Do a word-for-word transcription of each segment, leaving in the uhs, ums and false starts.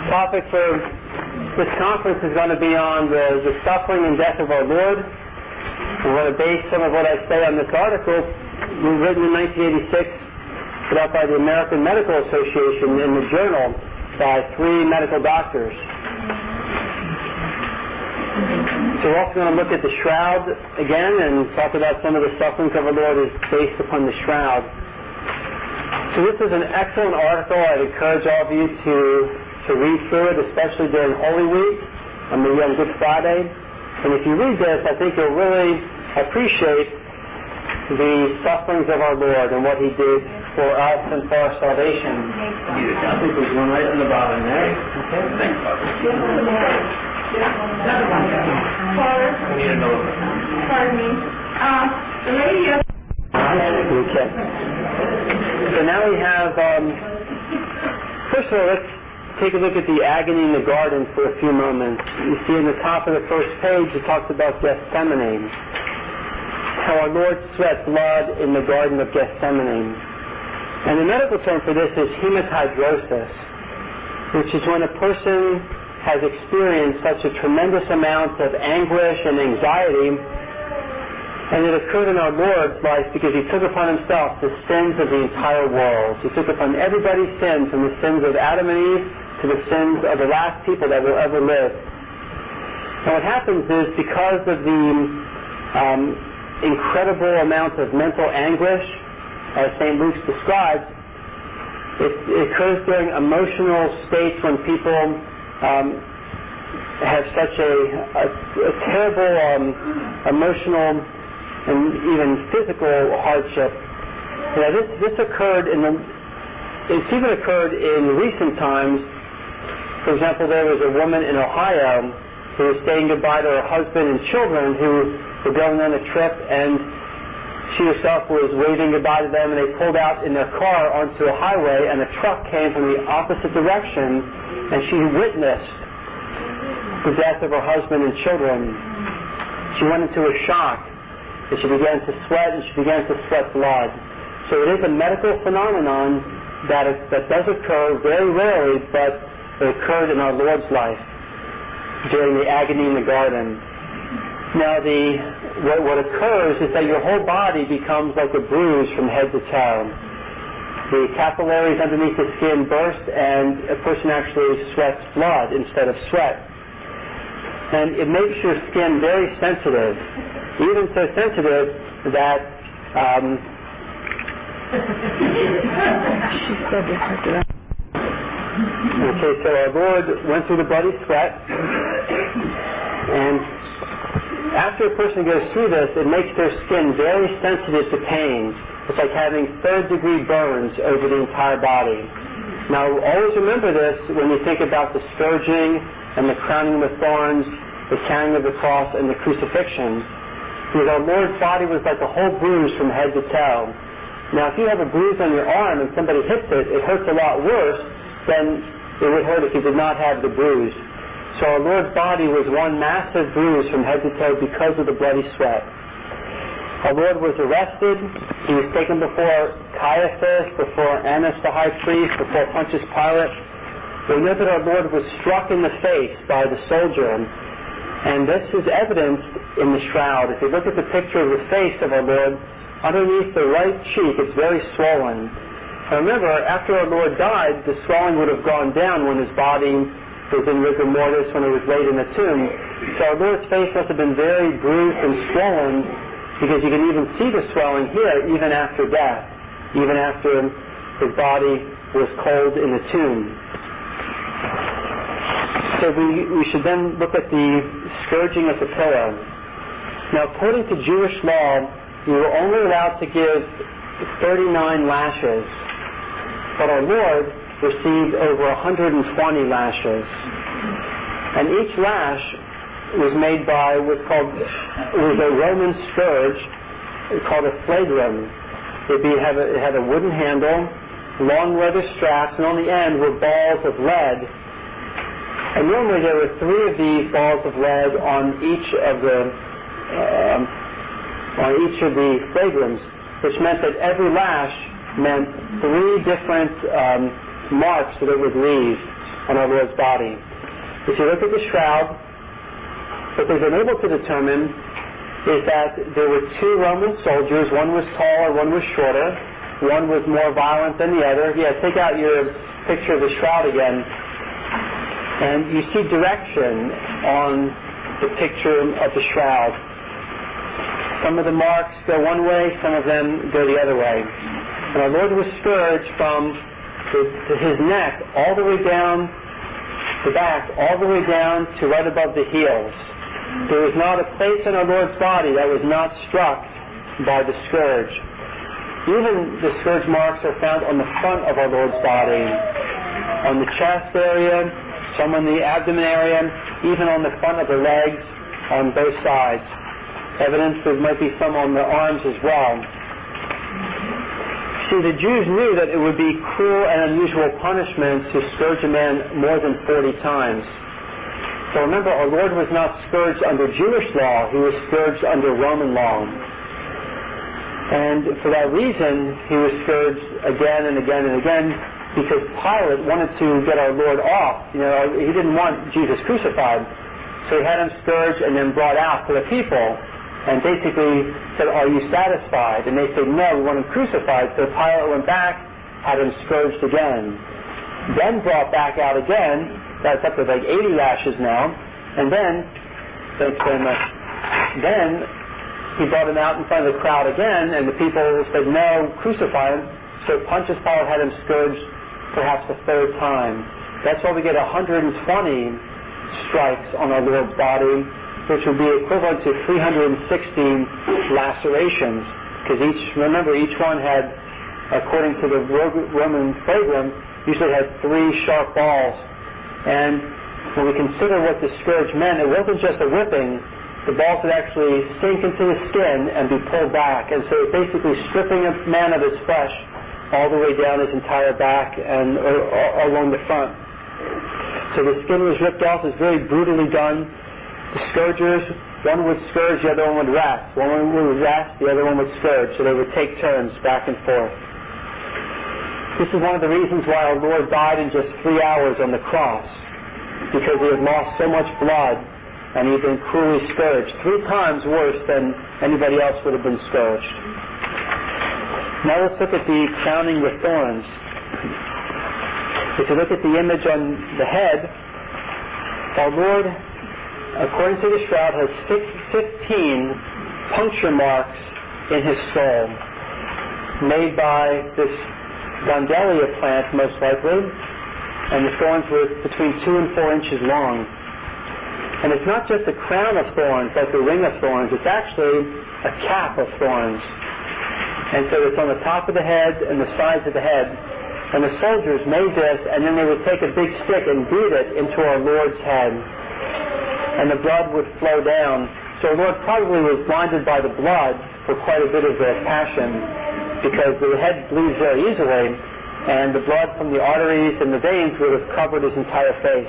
topic for this conference is going to be on the, the suffering and death of our Lord. We're going to base some of what I say on this article, written in nineteen eighty-six, put out by the American Medical Association in the Journal by three medical doctors. So we're also going to look at the shroud again and talk about some of the sufferings of our Lord is based upon the shroud. So this is an excellent article. I'd encourage all of you to, to read through it, especially during Holy Week, and maybe on Good Friday. And if you read this, I think you'll really appreciate the sufferings of our Lord and what He did for us and for our salvation. I think there's one right on the bottom there. Okay. Thanks, Father. Another one. Father. We need another one. Pardon me. Uh, the lady of... Okay. So now we have, um, first of all, let's take a look at the agony in the garden for a few moments. You see in the top of the first page, it talks about Gethsemane. How our Lord sweat blood in the Garden of Gethsemane. And the medical term for this is hematidrosis, which is when a person has experienced such a tremendous amount of anguish and anxiety, and it occurred in our Lord's life because He took upon Himself the sins of the entire world. He took upon everybody's sins, from the sins of Adam and Eve to the sins of the last people that will ever live. And what happens is, because of the um, incredible amount of mental anguish, as Saint Luke describes, it, it occurs during emotional states when people um, have such a, a, a terrible um, emotional and even physical hardship. Now this, this occurred in the, it's even occurred in recent times. For example, there was a woman in Ohio who was saying goodbye to her husband and children who were going on a trip, and she herself was waving goodbye to them, and they pulled out in their car onto a highway, and a truck came from the opposite direction, and she witnessed the death of her husband and children. She went into a shock, and she began to sweat, and she began to sweat blood. So it is a medical phenomenon that is, that does occur very rarely, but it occurred in our Lord's life during the agony in the garden. Now, the what, what occurs is that your whole body becomes like a bruise from head to toe. The capillaries underneath the skin burst, and a person actually sweats blood instead of sweat. And it makes your skin very sensitive, even so sensitive that um, okay, so our Lord went through the bloody sweat, and after a person goes through this, it makes their skin very sensitive to pain. It's like having third-degree burns over the entire body. Now, always remember this when you think about the scourging and the crowning with thorns, the carrying of the cross, and the crucifixion. Because our Lord's body was like a whole bruise from head to toe. Now, if you have a bruise on your arm and somebody hits it, it hurts a lot worse than it would hurt if you did not have the bruise. So our Lord's body was one massive bruise from head to toe because of the bloody sweat. Our Lord was arrested. He was taken before Caiaphas, before Annas the high priest, before Pontius Pilate. We know that our Lord was struck in the face by the soldier, and this is evidenced in the shroud. If you look at the picture of the face of our Lord, underneath the right cheek it's very swollen. Now remember, after our Lord died, the swelling would have gone down when His body was in rigor mortis, when it was laid in the tomb. So our Lord's face must have been very bruised and swollen, because you can even see the swelling here even after death, even after His body was cold in the tomb. So we, we should then look at the scourging at the pillow. Now, according to Jewish law, you were only allowed to give thirty-nine lashes, but our Lord received over one hundred twenty lashes. And each lash was made by what's called, it was a Roman scourge called a flagrum. It'd be, have a, it had a wooden handle, long leather straps, and on the end were balls of lead. And normally there were three of these balls of lead on each of the um, on each of the flagrums, which meant that every lash meant three different um, marks that it would leave. on our Lord's body. If you look at the shroud, what they've been able to determine is that there were two Roman soldiers. One was taller, one was shorter. One was more violent than the other. Yeah, take out your picture of the shroud again. And you see direction on the picture of the shroud. Some of the marks go one way, some of them go the other way. And our Lord was scourged from the, to his neck all the way down the back, all the way down to right above the heels. There was not a place in our Lord's body that was not struck by the scourge. Even the scourge marks are found on the front of our Lord's body, on the chest area, some on the abdomen area, even on the front of the legs, on both sides. Evidence there might be some on the arms as well. See, the Jews knew that it would be cruel and unusual punishment to scourge a man more than forty times. So remember, our Lord was not scourged under Jewish law, he was scourged under Roman law. And for that reason, he was scourged again and again and again, because Pilate wanted to get our Lord off. You know, he didn't want Jesus crucified. So he had him scourged and then brought out to the people and basically said, "Are you satisfied?" And they said, "No, we want him crucified." So Pilate went back, had him scourged again. Then brought back out again. That's up to like eighty lashes now. And then, thanks very much, then he brought him out in front of the crowd again, and the people said, "No, crucify him." So Pontius Pilate had him scourged perhaps the third time. That's why we get one hundred twenty strikes on our Lord's body, which would be equivalent to three hundred sixteen lacerations. Because each, remember, each one had, according to the Roman program, usually had three sharp balls. And when we consider what the scourge meant, it wasn't just a whipping. The balls would actually sink into the skin and be pulled back. And so basically stripping a man of his flesh all the way down his entire back and or, or along the front. So the skin was ripped off. It was very brutally done. The scourgers, one would scourge, the other one would rest. One would rest, the other one would scourge. So they would take turns back and forth. This is one of the reasons why our Lord died in just three hours on the cross, because he had lost so much blood and he had been cruelly scourged, three times worse than anybody else would have been scourged. Now let's look at the crowning with thorns. If you look at the image on the head, our Lord, according to the shroud, has fifteen puncture marks in his skull, made by this Gondelia plant, most likely, and the thorns were between two and four inches long. And it's not just a crown of thorns, like a ring of thorns, it's actually a cap of thorns. And so it's on the top of the head and the sides of the head. And the soldiers made this, and then they would take a big stick and beat it into our Lord's head. And the blood would flow down. So our Lord probably was blinded by the blood for quite a bit of the passion, because the head bleeds very easily, and the blood from the arteries and the veins would have covered his entire face.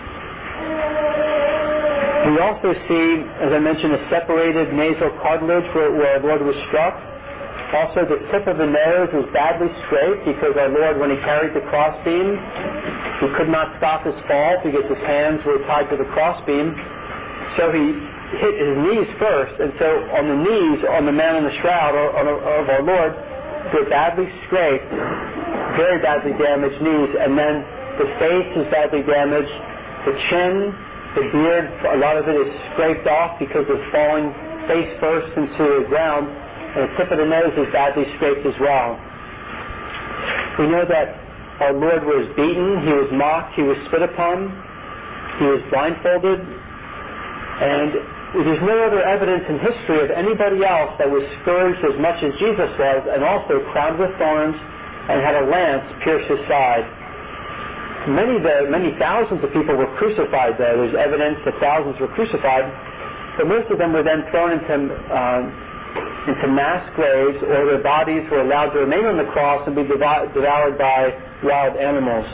We also see, as I mentioned, a separated nasal cartilage where, where our Lord was struck. Also, the tip of the nose was badly scraped, because our Lord, when he carried the crossbeam, he could not stop his fall because his hands were tied to the crossbeam. So he hit his knees first, and so on the knees, on the man in the shroud of our Lord, were badly scraped, very badly damaged knees, and then the face is badly damaged, the chin, the beard, a lot of it is scraped off because of falling face first into the ground, and the tip of the nose is badly scraped as well. We know that our Lord was beaten, he was mocked, he was spit upon, he was blindfolded, and there's no other evidence in history of anybody else that was scourged as much as Jesus was, and also crowned with thorns and had a lance pierce his side. Many, the, many thousands of people were crucified, though. There's evidence that thousands were crucified, but most of them were then thrown into, uh, into mass graves, or their bodies were allowed to remain on the cross and be devo- devoured by wild animals.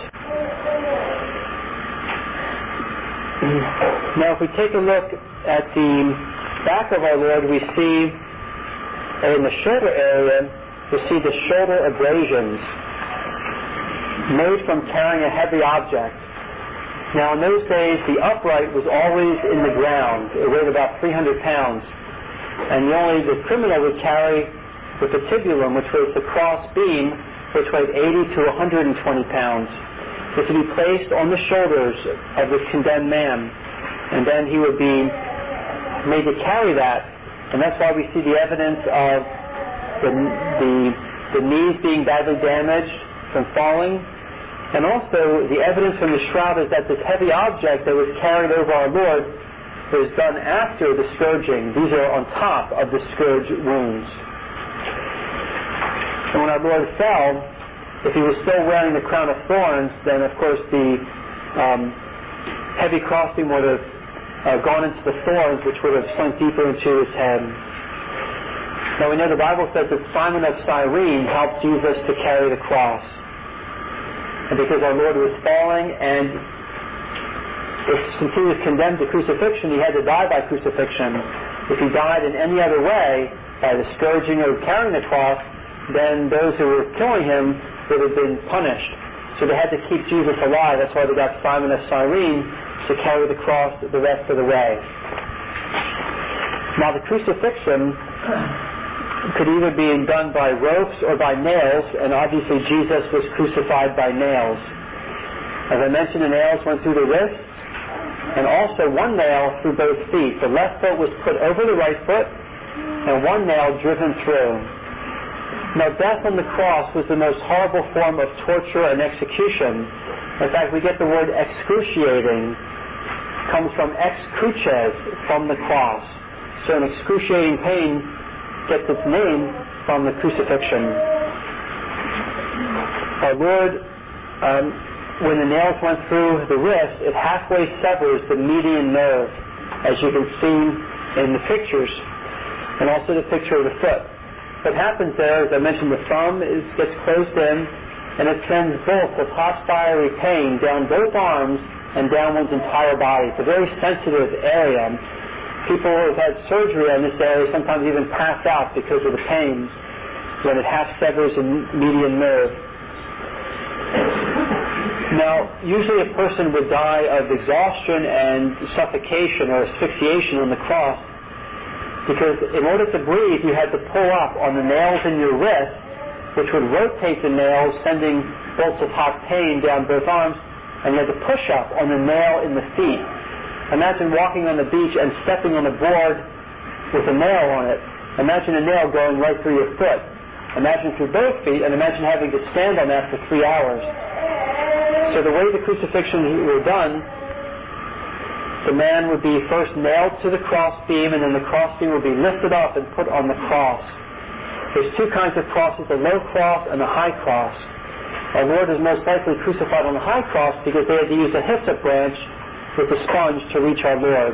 Now, if we take a look at the back of our Lord, we see in the shoulder area, we see the shoulder abrasions made from carrying a heavy object. Now in those days, the upright was always in the ground. It weighed about three hundred pounds. And the only the criminal would carry the patibulum, which was the cross beam, which weighed eighty to one hundred twenty pounds. This would be placed on the shoulders of the condemned man, and then he would be made to carry that. And that's why we see the evidence of the, the, the knees being badly damaged from falling. And also the evidence from the shroud is that this heavy object that was carried over our Lord was done after the scourging. These are on top of the scourge wounds. And when our Lord fell, if he was still wearing the crown of thorns, then of course the um, heavy crossing would have uh, gone into the thorns, which would have sunk deeper into his head. Now we know the Bible says that Simon of Cyrene helped Jesus to carry the cross. And because our Lord was falling, and since he was condemned to crucifixion, he had to die by crucifixion. If he died in any other way, by the scourging or carrying the cross, then those who were killing him would have been punished. So they had to keep Jesus alive. That's why they got Simon of Cyrene to carry the cross the rest of the way. Now the crucifixion could either be done by ropes or by nails, and obviously Jesus was crucified by nails. As I mentioned, the nails went through the wrists, and also one nail through both feet. The left foot was put over the right foot, and one nail driven through. Now, death on the cross was the most horrible form of torture and execution. In fact, we get the word excruciating. It comes from ex cruces, from the cross. So an excruciating pain gets its name from the crucifixion. Our Lord, um, when the nails went through the wrist, it halfway severs the median nerve, as you can see in the pictures, and also the picture of the foot. What happens there, as I mentioned, the thumb is, gets closed in, and it sends bolts of hot fiery pain down both arms and down one's entire body. It's a very sensitive area. People who have had surgery on this area sometimes even pass out because of the pains when it half severs a median nerve. Now, usually a person would die of exhaustion and suffocation or asphyxiation on the cross, because in order to breathe, you had to pull up on the nails in your wrist, which would rotate the nails, sending bolts of hot pain down both arms, and you had to push up on the nail in the feet. Imagine walking on the beach and stepping on a board with a nail on it. Imagine a nail going right through your foot. Imagine through both feet, and imagine having to stand on that for three hours. So the way the crucifixions were done, the man would be first nailed to the cross beam, and then the cross beam would be lifted up and put on the cross. There's two kinds of crosses, the low cross and the high cross. Our Lord is most likely crucified on the high cross because they had to use a hyssop branch with a sponge to reach our Lord.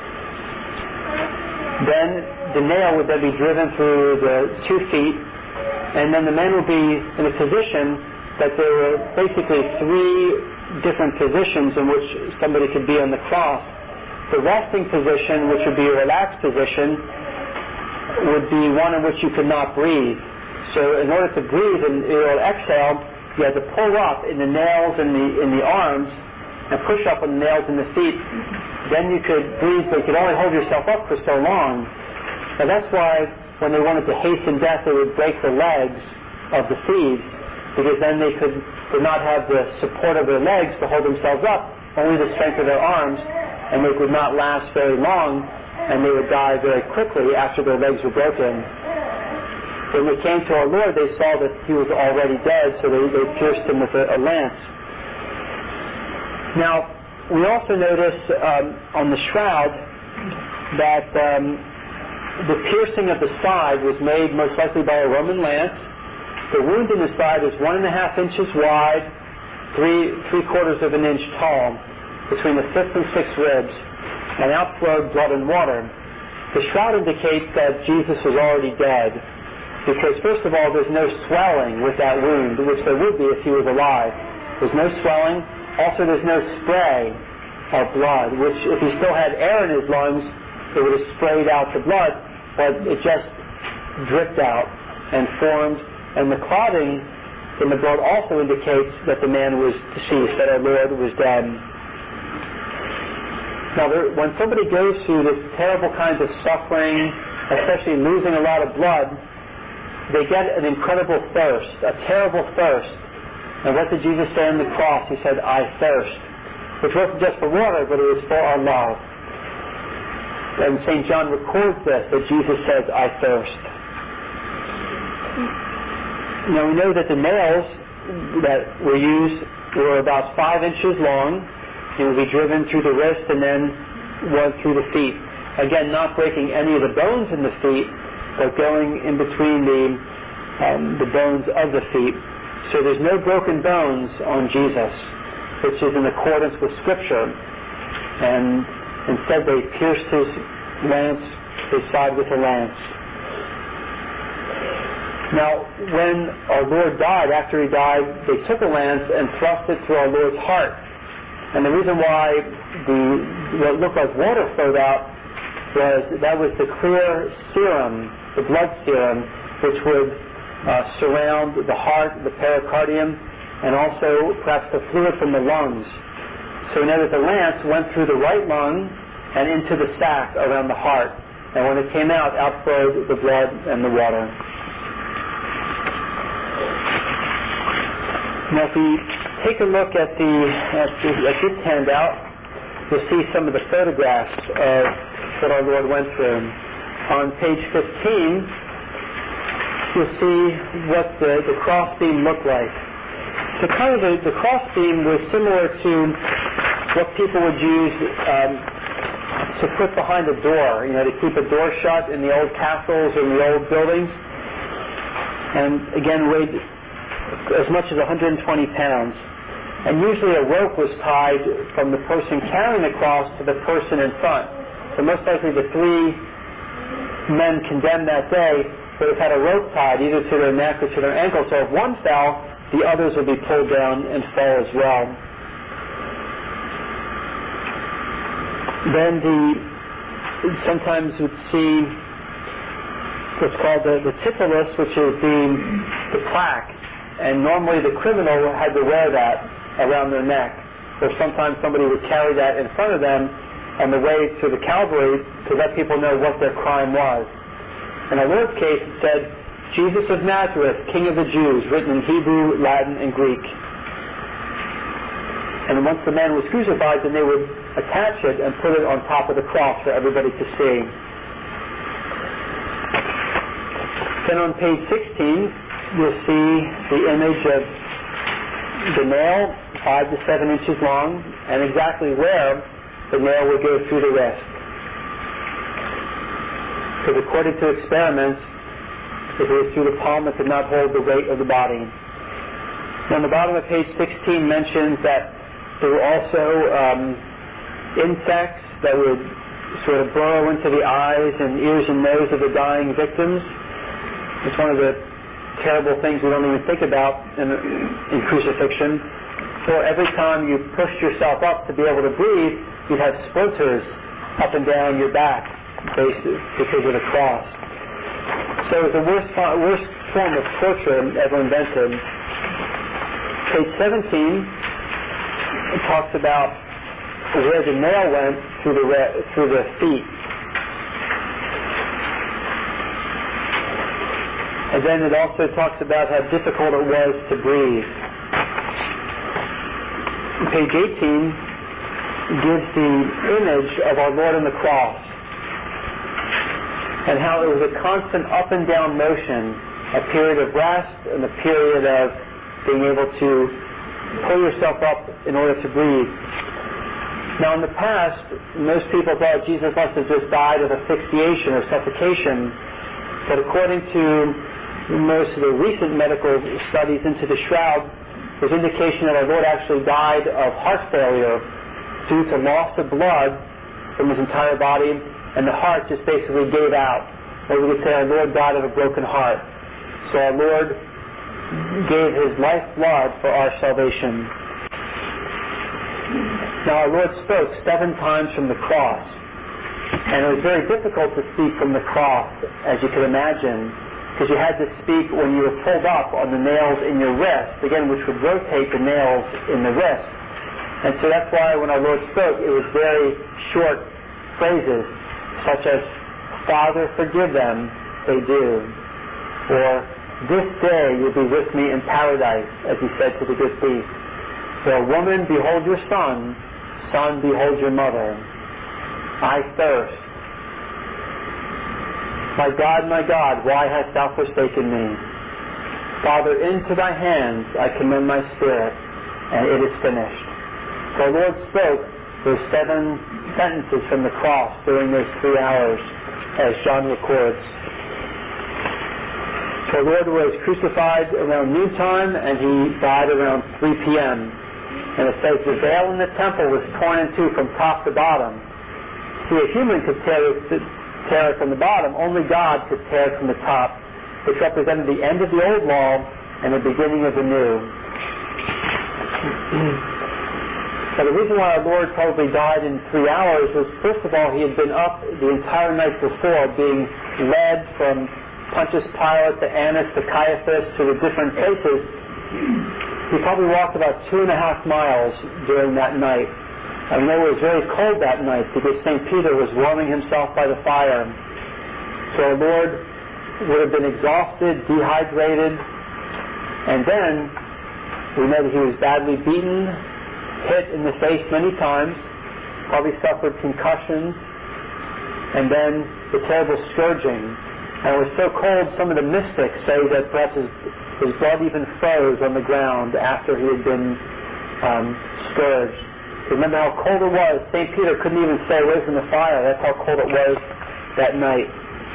Then the nail would then be driven through the two feet, and then the man would be in a position that there were basically three different positions in which somebody could be on the cross. The resting position, which would be a relaxed position, would be one in which you could not breathe. So in order to breathe and or exhale, you had to pull up in the nails in the in the arms and push up on the nails in the feet. Then you could breathe, but you could only hold yourself up for so long. Now that's why when they wanted to hasten death, they would break the legs of the thieves, because then they could did not have the support of their legs to hold themselves up, only the strength of their arms, and they could not last very long, and they would die very quickly after their legs were broken. When they came to our Lord, they saw that he was already dead, so they, they pierced him with a, a lance. Now, we also notice um, on the shroud that um, the piercing of the side was made most likely by a Roman lance. The wound in the side is one and a half inches wide, three three quarters of an inch tall, between the fifth and sixth ribs, and outflowed blood and water. The shroud indicates that Jesus was already dead, because first of all, there's no swelling with that wound, which there would be if he was alive. There's no swelling. Also, there's no spray of blood, which if he still had air in his lungs, it would have sprayed out the blood, but it just dripped out and formed. And the clotting in the blood also indicates that the man was deceased, that our Lord was dead. Now, there, when somebody goes through this terrible kinds of suffering, especially losing a lot of blood, they get an incredible thirst, a terrible thirst. And what did Jesus say on the cross? He said, "I thirst," which wasn't just for water, but it was for our love. And Saint John records this, that Jesus says, "I thirst." Now, we know that the nails that were used were about five inches long. It would be driven through the wrist and then one through the feet. Again, not breaking any of the bones in the feet, but going in between the um, the bones of the feet. So there's no broken bones on Jesus, which is in accordance with Scripture. And instead they pierced his lance, his side with a lance. Now, when our Lord died, after he died, they took a lance and thrust it through our Lord's heart. And the reason why the what looked like water flowed out was that was the clear serum, the blood serum, which would uh, surround the heart, the pericardium, and also perhaps the fluid from the lungs. So we know that the lance went through the right lung and into the sac around the heart. And when it came out, outflowed the blood and the water. Now, if we take a look at the at, the, at this handout, you'll see some of the photographs of what our Lord went through. On page fifteen, you'll see what the, the crossbeam looked like. So kind of the, the crossbeam was similar to what people would use um, to put behind a door, you know, to keep a door shut in the old castles or in the old buildings. And again, weighed as much as one hundred twenty pounds. And usually a rope was tied from the person carrying the cross to the person in front. So most likely the three men condemned that day would have had a rope tied either to their neck or to their ankle. So if one fell, the others would be pulled down and fall as well. Then the sometimes would see what's called the, the titulus, which is the, the plaque. And normally the criminal had to wear that around their neck. Or sometimes somebody would carry that in front of them on the way to the Calvary to let people know what their crime was. In our Lord's case, it said, "Jesus of Nazareth, King of the Jews," written in Hebrew, Latin, and Greek. And once the man was crucified, then they would attach it and put it on top of the cross for everybody to see. Then on page sixteen, you'll see the image of the nail, five to seven inches long, and exactly where the nail would go through the wrist. Because according to experiments, if it was through the palm, it could not hold the weight of the body. Now, on the bottom of page sixteen mentions that there were also um, insects that would sort of burrow into the eyes and ears and nose of the dying victims. It's one of the terrible things we don't even think about in, in crucifixion. So every time you pushed yourself up to be able to breathe, you'd have splinters up and down your back because of the cross. So it was the worst, worst form of torture ever invented. Page seventeen it talks about where the nail went through the through the feet. And then it also talks about how difficult it was to breathe. Page eighteen gives the image of our Lord on the cross and how it was a constant up and down motion, a period of rest and a period of being able to pull yourself up in order to breathe. Now in the past, most people thought Jesus must have just died of asphyxiation or suffocation, but according to most of the recent medical studies into the shroud, there's indication that our Lord actually died of heart failure due to loss of blood from his entire body, and the heart just basically gave out. Or we would say our Lord died of a broken heart. So our Lord gave his lifeblood for our salvation. Now our Lord spoke seven times from the cross, and it was very difficult to speak from the cross, as you can imagine, because you had to speak when you were pulled up on the nails in your wrist, again, which would rotate the nails in the wrist. And so that's why when our Lord spoke, it was very short phrases, such as, Father, forgive them, they do. Or, this day you'll be with me in paradise, as he said to the good thief. Or, woman, behold your son, son, behold your mother. I thirst. My God, my God, why hast thou forsaken me? Father, into thy hands I commend my spirit, and it is finished. So our Lord spoke those seven sentences from the cross during those three hours, as John records. So our Lord was crucified around noontime, and he died around three p.m. And it says the veil in the temple was torn in two from top to bottom. See, a human could tear it, tear it from the bottom. Only God could tear it from the top, which represented the end of the old law and the beginning of the new. So the reason why our Lord probably died in three hours was, first of all, he had been up the entire night before, being led from Pontius Pilate to Annas to Caiaphas to the different places. He probably walked about two and a half miles during that night. I know it was very cold that night because Saint Peter was warming himself by the fire. So our Lord would have been exhausted, dehydrated, and then we know that he was badly beaten, hit in the face many times, probably suffered concussions, and then the terrible scourging. And it was so cold, some of the mystics say that perhaps his, his blood even froze on the ground after he had been um, scourged. Remember how cold it was. Saint Peter couldn't even stay away from the fire. That's how cold it was that night.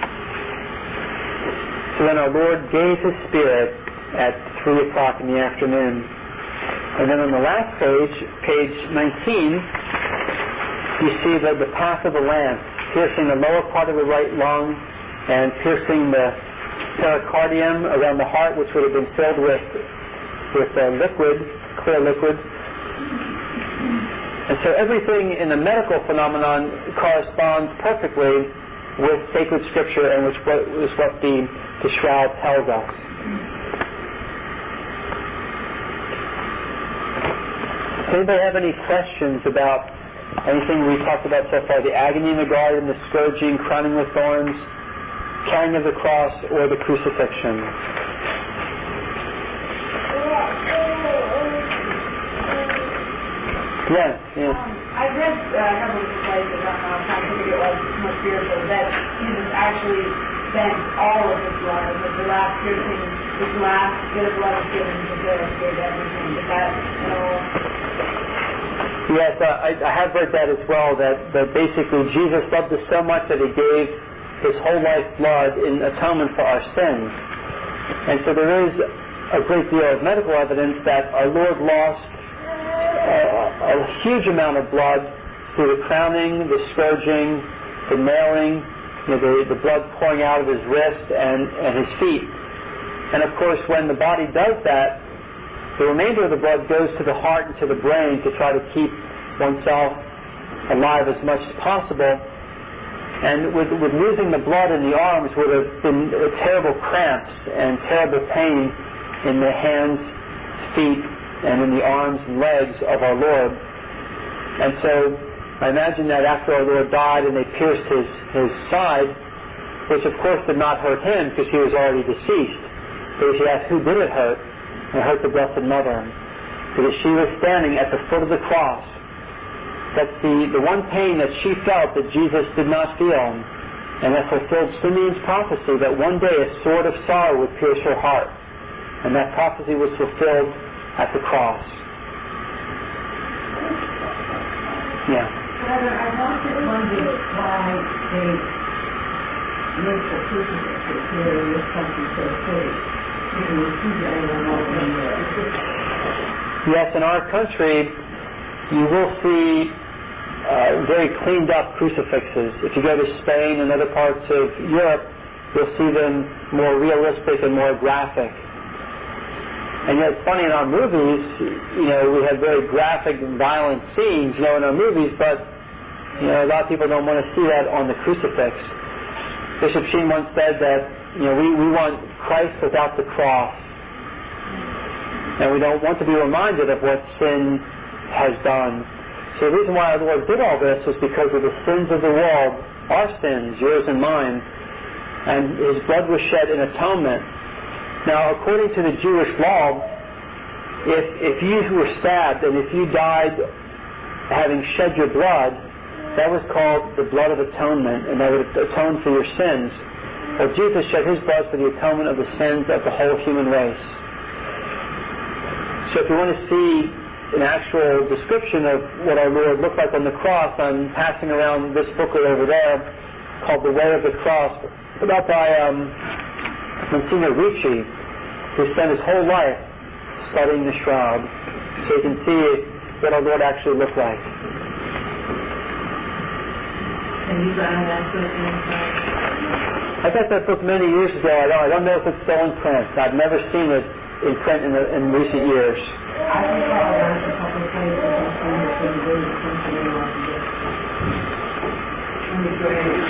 So then our Lord gave his spirit at three o'clock in the afternoon. And then on the last page, page nineteen, you see the, the path of the lance, piercing the lower part of the right lung and piercing the pericardium around the heart, which would have been filled with, with uh, liquid, clear liquid. And so everything in the medical phenomenon corresponds perfectly with sacred scripture and which what, is what the, the shroud tells us. Does anybody have any questions about anything we've talked about so far? The agony in the garden, the scourging, crowning with thorns, carrying of the cross, or the crucifixion? Yes, yes. Um, I read uh, a couple of places, I don't know how scientific it was, more spiritual, that Jesus actually spent all of his blood, with the last piercing, his last bit of blood was given to give everything. Is that, you know? Yes, uh, I, I have read that as well, that, that basically Jesus loved us so much that he gave his whole life blood in atonement for our sins. And so there is a great deal of medical evidence that our Lord lost a, a huge amount of blood through the crowning, the scourging, the nailing, you know, the, the blood pouring out of his wrist and, and his feet. And of course, when the body does that, the remainder of the blood goes to the heart and to the brain to try to keep oneself alive as much as possible. And with, with losing the blood in the arms would have been uh, terrible cramps and terrible pain in the hands, feet, and in the arms and legs of our Lord. And so I imagine that after our Lord died and they pierced his, his side, which of course did not hurt him because he was already deceased. But if you ask who did it hurt, it hurt the Blessed Mother, because she was standing at the foot of the cross. That's the, the one pain that she felt that Jesus did not feel. And that fulfilled Simeon's prophecy that one day a sword of sorrow would pierce her heart. And that prophecy was fulfilled at the cross. Yeah. Brother, I've often wondered why they make the crucifix here in this country so pretty. You can see that all over there. Yes, in our country, you will see uh, very cleaned up crucifixes. If you go to Spain and other parts of Europe, you'll see them more realistic and more graphic. And yet it's funny, in our movies, you know, we have very graphic and violent scenes, you know, in our movies, but, you know, a lot of people don't want to see that on the crucifix. Bishop Sheen once said that, you know, we, we want Christ without the cross. And we don't want to be reminded of what sin has done. So the reason why our Lord did all this is because of the sins of the world, our sins, yours and mine, and His blood was shed in atonement. Now, according to the Jewish law, if if you were stabbed and if you died having shed your blood, that was called the blood of atonement, and that would atone for your sins. Well, Jesus shed His blood for the atonement of the sins of the whole human race. So if you want to see an actual description of what our Lord looked like on the cross, I'm passing around this booklet over there called The Way of the Cross, put out by um, Monsignor Ricci, who spent his whole life studying the shroud. So you can see what our Lord actually looked like. And you got that book inside? I got that book many years ago. I don't, I don't know if it's still in print. I've never seen it in print in, the, in recent years. I think I'll ask a couple of places and see if they can do something they want to do. In the grave,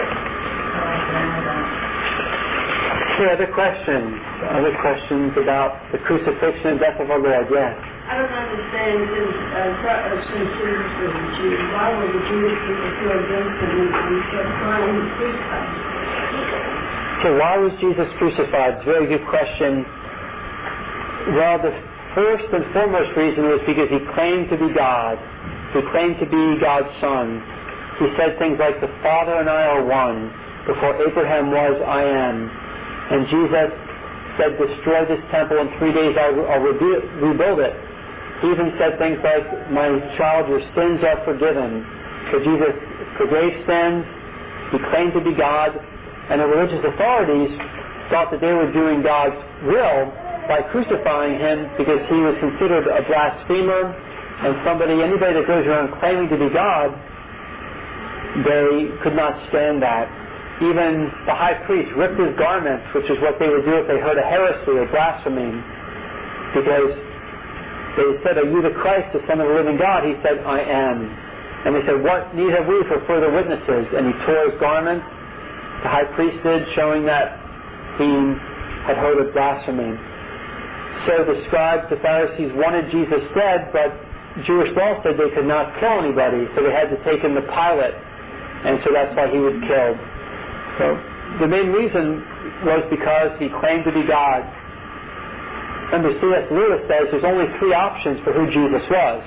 Any other questions? Other questions about the crucifixion and death of our Lord? Yes. I don't understand since uh, since Jesus was a Jew, why were the Jewish people so against him and kept trying to crucify him? So why was Jesus crucified? It's a very good question. Well, the first and foremost reason was because He claimed to be God. He claimed to be God's Son. He said things like, "The Father and I are one. Before Abraham was, I am." And Jesus said, "Destroy this temple, in three days I'll, I'll rebu- rebuild it." He even said things like, "My child, your sins are forgiven." So Jesus forgave sins. He claimed to be God. And the religious authorities thought that they were doing God's will by crucifying Him because He was considered a blasphemer and somebody, anybody that goes around claiming to be God, they could not stand that. Even the high priest ripped his garments, which is what they would do if they heard a heresy or blasphemy, because they said, "Are you the Christ, the Son of the living God?" He said, "I am." And they said, "What need have we for further witnesses?" And he tore his garments, the high priest did, showing that he had heard of blasphemy. So the scribes, the Pharisees wanted Jesus dead, but Jewish law said they could not kill anybody, so they had to take him to Pilate, and so that's why he was killed. So the main reason was because he claimed to be God. Remember, C S Lewis says there's only three options for who Jesus was.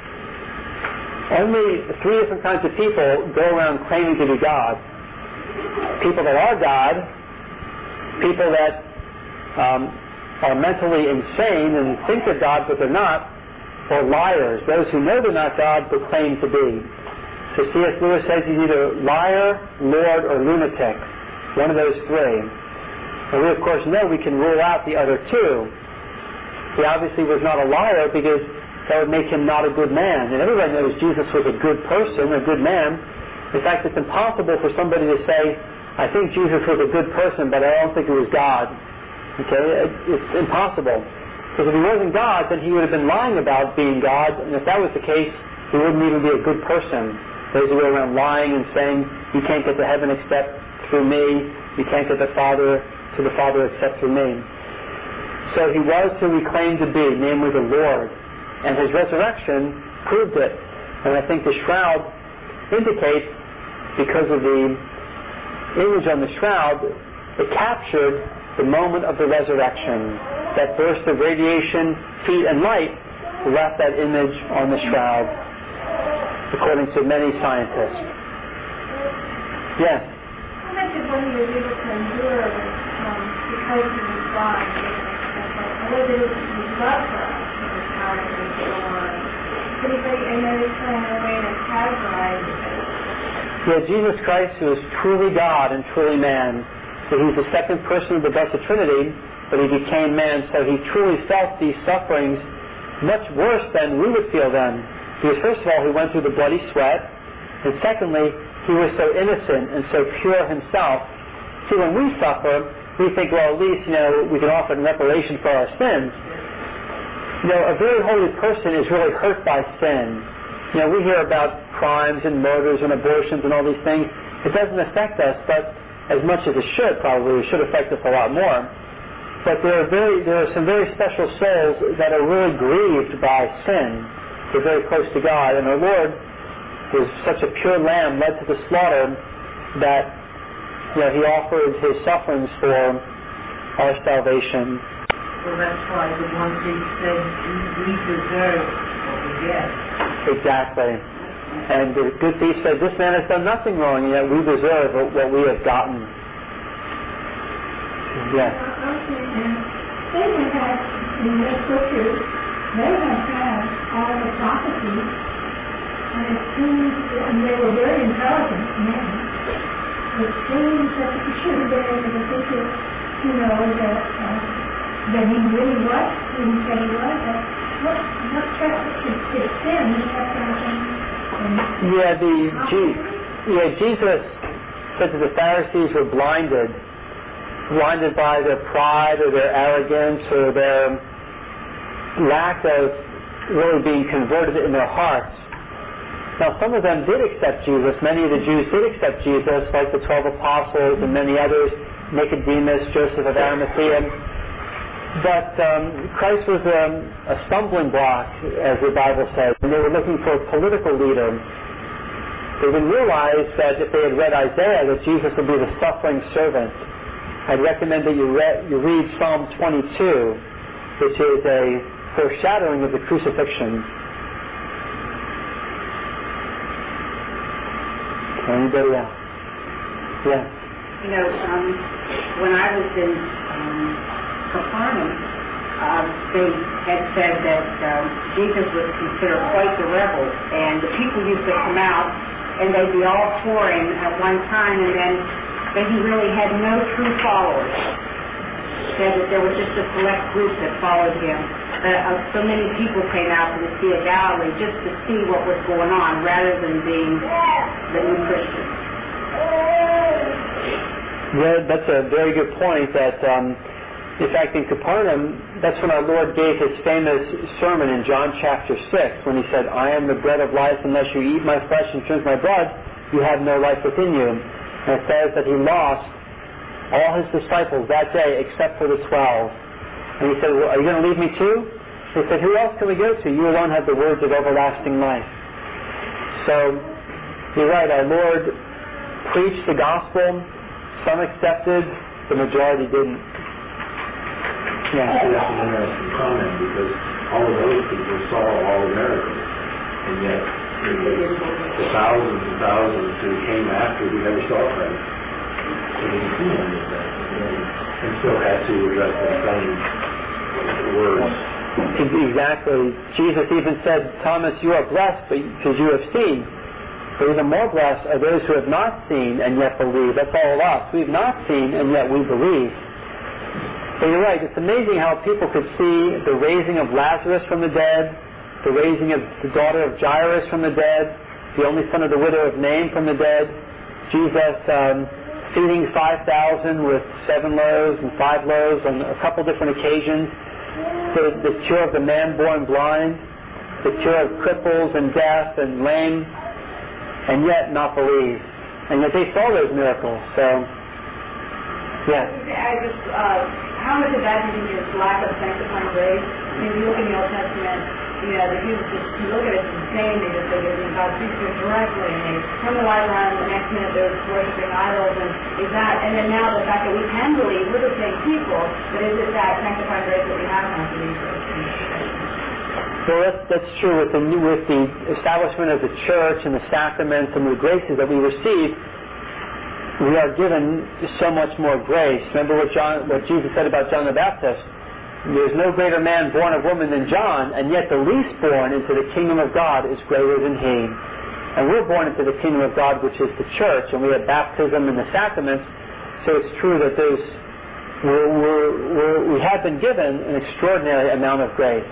Only three different kinds of people go around claiming to be God. People that are God, people that um, are mentally insane and think they're God but they're not, or liars, those who know they're not God but claim to be. So C S Lewis says he's either liar, lord, or lunatic. One of those three. And we of course know we can rule out the other two. He obviously was not a liar because that would make him not a good man. And everybody knows Jesus was a good person, a good man. In fact, it's impossible for somebody to say, "I think Jesus was a good person, but I don't think he was God." Okay? It's impossible. Because if he wasn't God, then he would have been lying about being God. And if that was the case, he wouldn't even be a good person. Those who go around lying and saying, "You can't get to heaven except through me. You can't get the Father to the Father except through me." So he was who he claimed to be, namely the Lord. And his resurrection proved it. And I think the shroud indicates, because of the image on the shroud, it captured the moment of the resurrection. That burst of radiation, heat, and light left that image on the shroud, according to many scientists. Yes? How much of what he was able to endure um, because he was God? Was it his love for us that was powerful, or anybody, I know there's kind of a way to categorize it. Yeah, Jesus Christ, who is truly God and truly man. So he's the second person of the Blessed Trinity, but he became man, so he truly felt these sufferings much worse than we would feel them. Because first of all, he went through the bloody sweat, and secondly, he was so innocent and so pure himself. See, when we suffer, we think, well, at least, you know, we can offer reparation for our sins. You know, a very holy person is really hurt by sin. You know, we hear about crimes and murders and abortions and all these things. It doesn't affect us, but as much as it should, probably. It should affect us a lot more. But there are very, there are some very special souls that are really grieved by sin. They're very close to God. And our Lord was such a pure lamb led to the slaughter that, you know, he offered his sufferings for our salvation. Well, that's why the one thing said, we deserve what we get. Exactly. And the good thief said, this man has done nothing wrong, yet we deserve what we have gotten. Yes. Okay, and they have had, in their scriptures, they have had all the prophecies, and it seems, and they were very intelligent men. It seems that it should have been able to figure, you know, that, uh, that he really was who he said he was. But what, what kept his, his sin? He kept everything. Yeah, the Je- yeah, Jesus said that the Pharisees were blinded, blinded by their pride or their arrogance or their lack of really being converted in their hearts. Now, some of them did accept Jesus. Many of the Jews did accept Jesus, like the twelve apostles and many others, Nicodemus, Joseph of Arimathea. But um, Christ was um, a stumbling block, as the Bible says, and they were looking for a political leader. They didn't realize that if they had read Isaiah, that Jesus would be the suffering servant. I'd recommend that you, re- you read Psalm twenty-two, which is a foreshadowing of the crucifixion. Anybody else? Yeah. You know, um, when I was in um, Capernaum, uh, they had said that um, Jesus was considered quite the rebel, and the people used to come out, and they'd be all for him at one time, and then, then he really had no true followers. Said that there was just a select group that followed him. Uh, uh, so many people came out to the Sea of Galilee just to see what was going on, rather than being the new Christians. Yeah, that's a very good point. That, um, in fact, in Capernaum, that's when our Lord gave his famous sermon in John chapter six, when he said, "I am the bread of life. Unless you eat my flesh and drink my blood, you have no life within you." And it says that he lost all his disciples that day except for the twelve. And he said, well, are you going to leave me too? They said, who else can we go to? You alone have the words of everlasting life. So, you're right, our Lord preached the gospel. Some accepted, the majority didn't. Yeah. That's an interesting comment, because all of those people saw all the miracles, and yet the thousands and thousands who came after who never saw Christ, they didn't see any of that, and still had to address the same words. Exactly. Jesus even said, Thomas, you are blessed because you have seen. But even more blessed are those who have not seen and yet believe. That's all of us. We've not seen and yet we believe. So you're right. It's amazing how people could see the raising of Lazarus from the dead, the raising of the daughter of Jairus from the dead, the only son of the widow of Nain from the dead, Jesus um, feeding five thousand with seven loaves and five loaves on a couple different occasions, the, the cure of the man born blind, the cure of cripples and deaf and lame, and yet not believe. And yet they saw those miracles. So, yeah. I just, uh, how much of that do you think is lack of sanctifying grace? I mean, you look in the Old Testament, you know, the Jews just, you look at it, it's insane. They just, they get God speaks to them directly, and they turn the light around, and the next minute they're worshiping idols, and is that, and then now the fact that we can believe, we're the same people, but is it that sanctifying grace that we have now to these things? Well, that's, that's true with the, with the establishment of the church and the sacraments and the graces that we receive. We are given so much more grace. Remember what John, what Jesus said about John the Baptist? There's no greater man born of woman than John, and yet the least born into the kingdom of God is greater than he. And we're born into the kingdom of God, which is the church, and we have baptism and the sacraments. So it's true that there's, we're, we're, we're, we have been given an extraordinary amount of grace.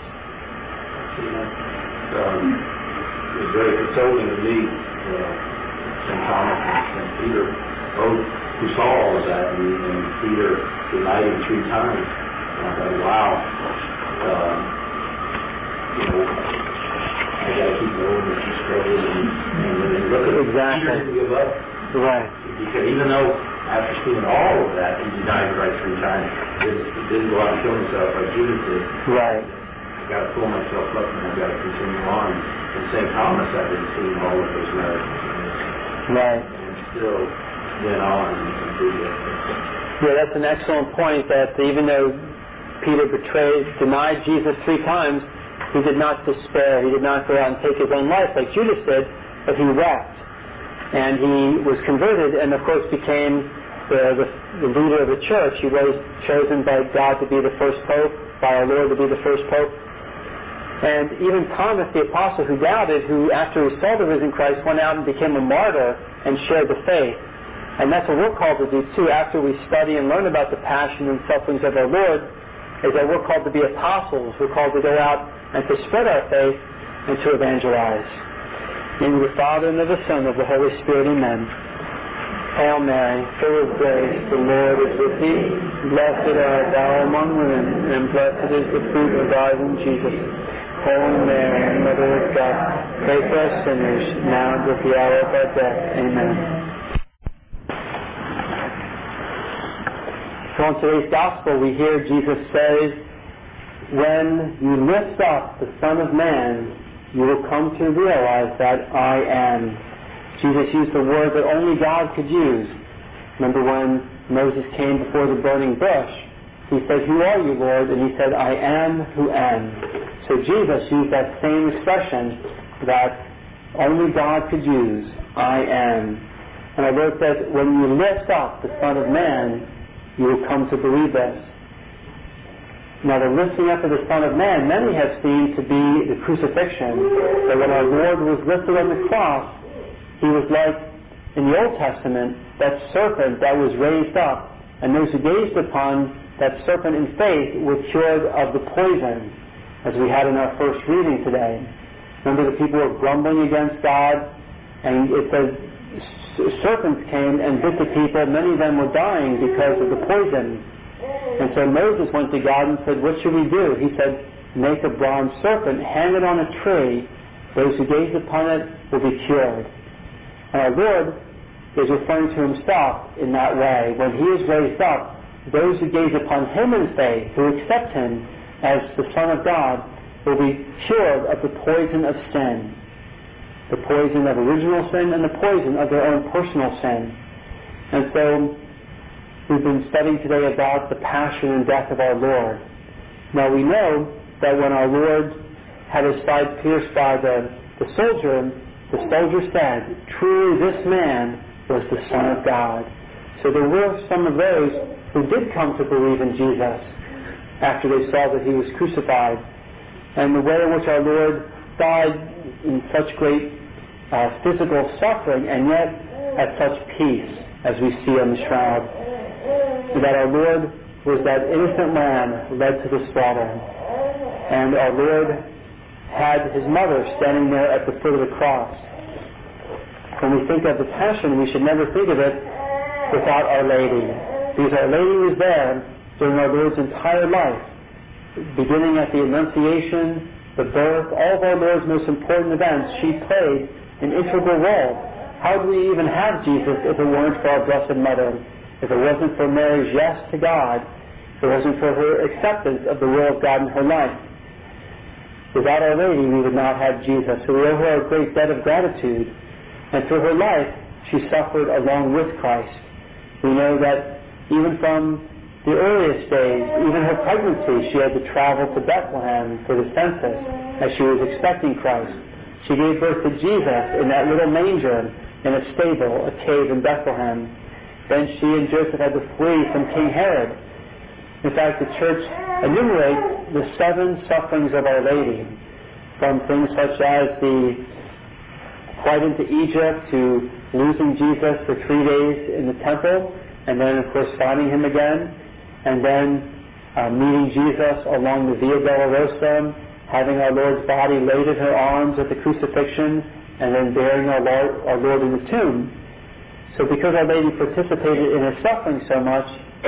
Um, it's very consoling to me, uh, Saint Thomas and Saint Peter, both who saw all of that, and, and Peter denied him three times. And I thought, wow, um, you know, I got to keep going and keep struggling. And, and when they look at it, Exactly. Peter didn't give up. Right. Because even though after seeing all of that, he denied Christ three times, he didn't, he didn't go out and kill himself like Judas did. Right. I've got to pull myself up and I've got to continue on. And Saint Thomas, I didn't see all of those miracles. Right. And still went on and did it. Yeah, that's an excellent point, that even though Peter betrayed, denied Jesus three times, he did not despair. He did not go out and take his own life like Judas did, but he wept. And he was converted and, of course, became the, the, the leader of the church. He was chosen by God to be the first pope, by our Lord to be the first pope. And even Thomas, the apostle who doubted, who after he saw the risen Christ went out and became a martyr and shared the faith. And that's what we're called to do too. After we study and learn about the passion and sufferings of our Lord, is that we're called to be apostles. We're called to go out and to spread our faith and to evangelize. In the name of the Father, and of the Son, and of the Holy Spirit, amen. Hail Mary, full of grace, the Lord is with thee. Blessed art thou among women, and blessed is the fruit of thy womb, Jesus. Holy Mary, Mother of God, pray for us sinners, now and at the hour of our death. Amen. So in today's Gospel, we hear Jesus says, when you lift up the Son of Man, you will come to realize that I am. Jesus used the word that only God could use. Remember when Moses came before the burning bush, he said, who are you, Lord? And he said, I am who am. So Jesus used that same expression that only God could use, I am. And our Lord says, when you lift up the Son of Man, you will come to believe this. Now, the lifting up of the Son of Man, many have seen to be the crucifixion. That when our Lord was lifted on the cross, he was like, in the Old Testament, that serpent that was raised up. And those who gazed upon that serpent in faith were cured of the poison, as we had in our first reading today. Remember, the people were grumbling against God, and it says serpents came and bit the people. Many of them were dying because of the poison. And so Moses went to God and said, what should we do? He said, make a bronze serpent, hang it on a tree. Those who gaze upon it will be cured. And our Lord is referring to himself in that way. When he is raised up, those who gaze upon him in faith, who accept him as the Son of God, will be cured of the poison of sin. The poison of original sin and the poison of their own personal sin. And so we've been studying today about the passion and death of our Lord. Now we know that when our Lord had his side pierced by the, the soldier, the soldier said, truly this man was the Son of God. So there were some of those who did come to believe in Jesus after they saw that he was crucified. And the way in which our Lord died in such great uh, physical suffering and yet at such peace, as we see on the shroud. That our Lord was that innocent lamb led to the slaughter. And our Lord had his mother standing there at the foot of the cross. When we think of the Passion, we should never think of it without Our Lady. Because Our Lady was there during our Lord's entire life, beginning at the Annunciation, the birth, all of our Lord's most important events. She played an integral role. How do we even have Jesus if it weren't for our Blessed Mother? If it wasn't for Mary's yes to God, if it wasn't for her acceptance of the will of God in her life. Without Our Lady, we would not have Jesus. So we owe her a great debt of gratitude. And through her life, she suffered along with Christ. We know that even from the earliest days, even her pregnancy, she had to travel to Bethlehem for the census as she was expecting Christ. She gave birth to Jesus in that little manger in a stable, a cave in Bethlehem. Then she and Joseph had to flee from King Herod. In fact, the church enumerates the seven sufferings of Our Lady, from things such as the flight into Egypt to losing Jesus for three days in the temple, and then, of course, finding him again, and then uh, meeting Jesus along the Via Dolorosa, having our Lord's body laid in her arms at the crucifixion, and then burying our Lord, our Lord in the tomb. So because Our Lady participated in his suffering so much,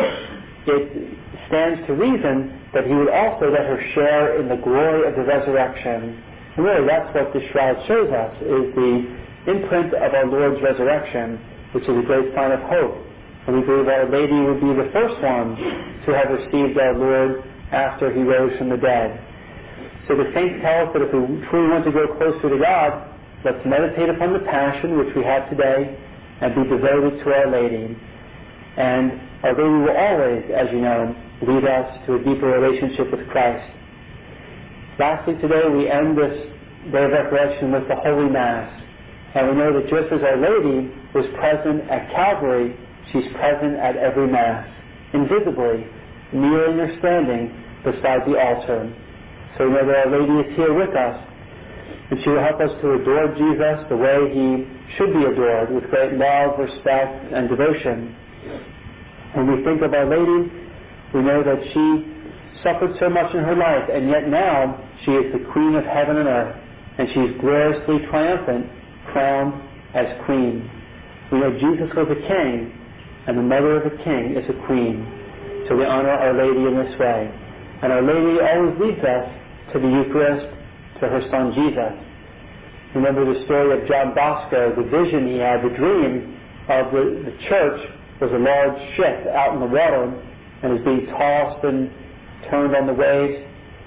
it stands to reason that he would also let her share in the glory of the resurrection. And really, that's what this shroud shows us, is the imprint of our Lord's resurrection, which is a great sign of hope. And we believe Our Lady would be the first one to have received our Lord after he rose from the dead. So the saints tell us that if we truly want to go closer to God, let's meditate upon the Passion, which we have today, and be devoted to Our Lady. And Our Lady will always, as you know, lead us to a deeper relationship with Christ. Lastly, today we end this Day of Resurrection with the Holy Mass. And we know that just as Our Lady was present at Calvary, she's present at every Mass, invisibly, kneeling or standing beside the altar. So we know that Our Lady is here with us, and she will help us to adore Jesus the way He should be adored, with great love, respect, and devotion. When we think of Our Lady, we know that she suffered so much in her life, and yet now she is the Queen of heaven and earth, and she is gloriously triumphant, crowned as Queen. We know Jesus was a king, and the mother of a king is a queen. So we honor Our Lady in this way. And Our Lady always leads us to the Eucharist, to her Son Jesus. Remember the story of John Bosco, the vision he had, the dream of the, the church was a large ship out in the water and was being tossed and turned on the waves.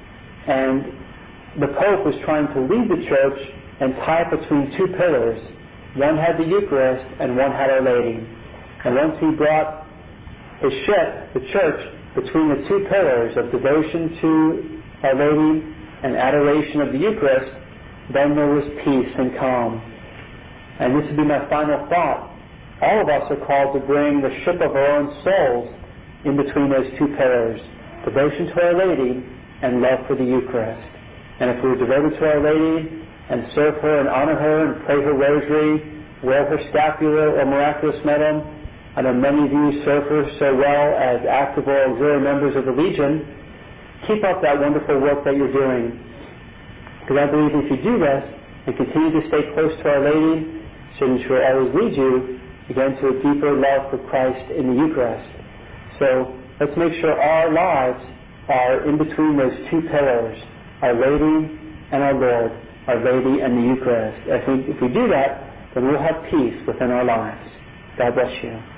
And the Pope was trying to lead the church and tie it between two pillars. One had the Eucharist and one had Our Lady. And once he brought his ship, the church, between the two pillars of devotion to Our Lady and adoration of the Eucharist, then there was peace and calm. And this would be my final thought. All of us are called to bring the ship of our own souls in between those two pillars, devotion to Our Lady and love for the Eucharist. And if we're devoted to Our Lady and serve her and honor her and pray her rosary, wear her scapular or miraculous medal, I know many of you serve her so well as active or auxiliary members of the Legion. Keep up that wonderful work that you're doing. Because I believe if you do this and continue to stay close to Our Lady, she will always lead you again to a deeper love for Christ in the Eucharist. So let's make sure our lives are in between those two pillars, Our Lady and our Lord, Our Lady and the Eucharist. If we, if we do that, then we'll have peace within our lives. God bless you.